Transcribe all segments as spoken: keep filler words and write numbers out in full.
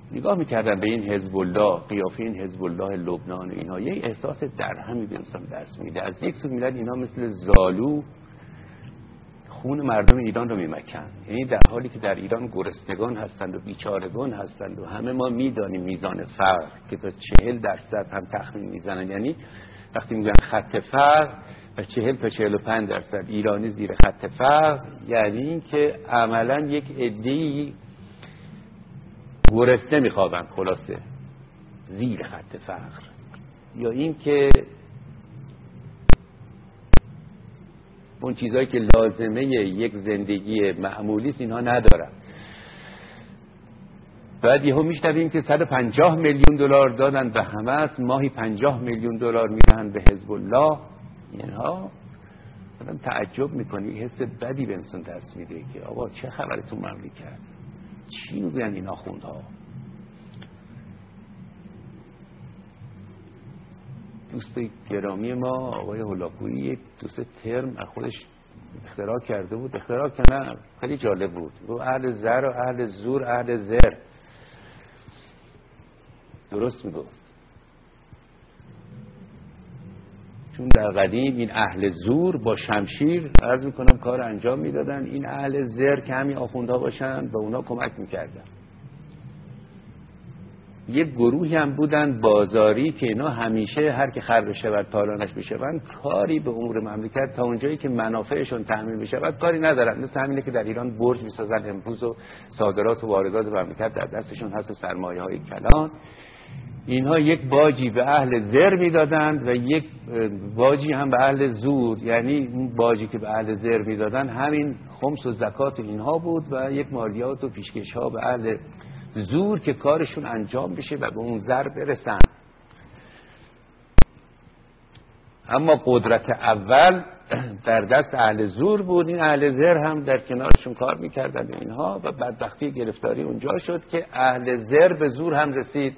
نگاه میکردن به این حزب الله، قیافه این حزب الله لبنان و اینها، یه احساس درهمی به انسان دست میده. از یک سو میلاد اینا مثل زالو خون مردم ایران رو میمکن، یعنی در حالی که در ایران گرسنگان هستند و بیچارگان هستند و همه ما میدانیم میزان فقر که تا چهل درصد هم تخمین میزنن، یعنی وقتی میگن خط فقر و چهل تا چهل و پنج درصد ایرانی زیر خط فقر، یعنی این که عملا یک عده‌ای گرسنه میخوابن خلاصه زیر خط فقر، یا این که اون چیزایی که لازمه یک زندگی معمولی است اینها ندارن. بعد یهو میشنویم که صد و پنجاه میلیون دلار دادن به حماس، ماهی پنجاه میلیون دلار میدهن به حزب الله. اینها آدم تعجب میکنه، حس بدی به انسان دست میده که آقا چه خبره تو مملکت، چی میگن این آخوندها. دوست گرامی ما آقای هولاکویی یک دوست ترم از خودش اختراع کرده بود، اختراع که نه خیلی جالب بود، گفت اهل زر و اهل زور اهل زر. درست میگفت، چون در قدیم این اهل زور با شمشیر عرض میکنم کار انجام میدادن، این اهل زر که همین آخوندها باشن به اونا کمک میکردن. یک گروهی هم بودن بازاری که اینا همیشه هر که خر بشه و تالانش بشه و کاری به امور مملکت تا اونجایی که منافعشون تامین بشه و کاری ندارن. مثل همینه که در ایران برج میسازن امروز و صادرات و واردات مملکت در دستشون هست و سرمایه های کلان. اینها یک باجی به اهل زر میدادند و یک باجی هم به اهل زور، یعنی اون باجی که به اهل زر میدادن همین خمس و زکات اینها بود و یک مالیات و پیشکش ها به اهل زور که کارشون انجام بشه و به اون زر برسن. اما قدرت اول در دست اهل زور بود، این اهل زر هم در کنارشون کار میکردن اینها و بدبختی گرفتاری اونجا شد که اهل زر به زور هم رسید.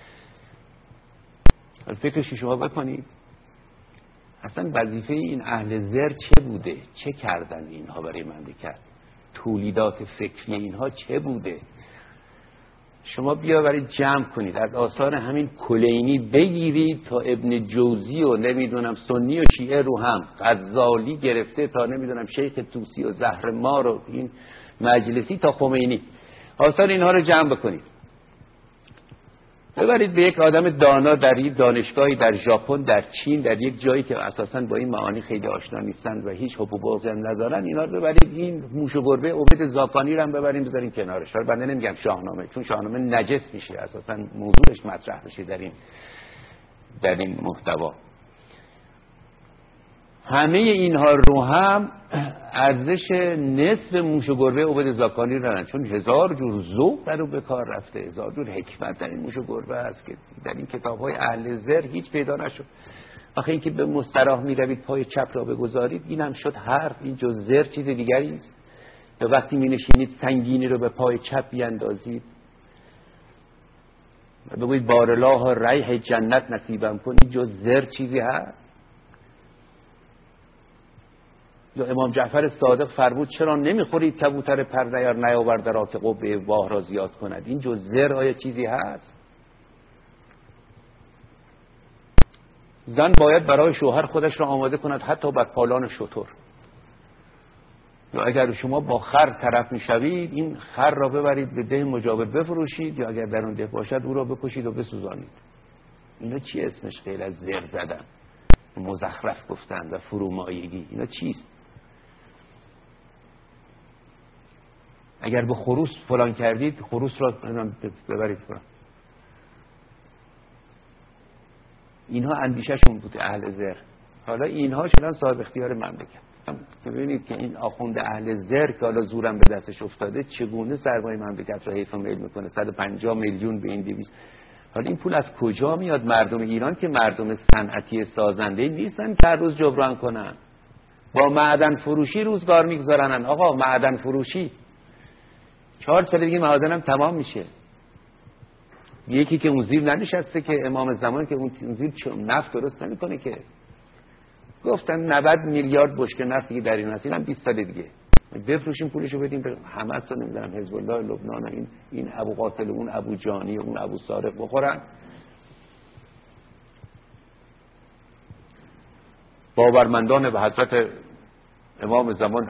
فکرش شما بکنید اصلا وظیفه این اهل زر چه بوده، چه کردن اینها برای مملکت، تولیدات فکری اینها چه بوده. شما بیا برای جمع کنید از آثار همین کلینی بگیرید تا ابن جوزی و نمیدونم سنی و شیعه رو هم، غزالی گرفته تا نمیدونم شیخ طوسی و زهرمار و این مجلسی تا خمینی، آثار اینها رو جمع بکنید ببرید به یک آدم دانا در یک دانشگاهی در ژاپن، در چین، در یک جایی که اساساً با این معانی خیلی آشنا نیستند و هیچ حب و بغضی هم ندارن، اینا رو ببرید این موش و گربه عبید زاکانی رو هم ببرید بذارین کنارش. حالا بنده نمیگم شاهنامه، چون شاهنامه نجس میشه اساساً موضوعش مطرح بشه در این در این محتوا. همه اینها رو هم ارزش نصف موش و گربه عبید زاکانی رنن، چون هزار جور ذوق در رو به کار رفته، هزار جور حکمت در این موش و گربه هست که در این کتاب‌های اهل زر هیچ پیدا نشد. آخه این که به مستراح می‌روید پای چپ را بگذارید، این هم شد حرف. این جز زر چیز دیگری است. یا وقتی می‌نشینید سنگینی رو به پای چپ بیاندازید و بگویید بارالله ریح جنت نصیبم کن، این جز زر چیزی هست؟ یا امام جعفر صادق فرمود چرا نمیخورید کبوتر پرنیار نیاورده را که قبه واه را زیاد کند؟ این جز زر آیا چیزی هست؟ زن باید برای شوهر خودش را آماده کند حتی بر پالان شتر. یا اگر شما با خر طرف میشوید، این خر را ببرید به ده مجاور بفروشید، یا اگر در اون ده باشد او را بکشید و بسوزانید. اینا چی اسمش غیر از زر زدن، مزخرف گفتن و فرومایگی؟ اینا چیست؟ اگر به خروس فلان کردید، خروس را ببرید فلان. اینها اندیشهشون بوده اهل زر. حالا اینها شدن صاحب اختیار مملکت. ببینید که این آخوند اهل زر که حالا زورم به دستش افتاده چگونه سرمایه مملکت را حیف و میل میکنه. صد و پنجاه میلیون به این دویست. حالا این پول از کجا میاد؟ مردم ایران که مردم صنعتی سازنده نیستن که هر روز جبران کنن، با معدن فروشی روزگار میگذارن. آقا معدن فروشی چهار سال دیگه معادنم تمام میشه. یکی که اون زیر ننشسته که امام زمان که اون زیر نفت درست نمیکنه که. گفتن نود میلیارد بشکه نفت دیگه در این هست، اینم بیست سال دیگه بفروشیم پولشو بدیم به حماس و نمیدونم حزب الله لبنان، این این ابو قاتل، اون ابو جانی، اون ابو سارق بخورن. باورمندان به حضرت امام زمان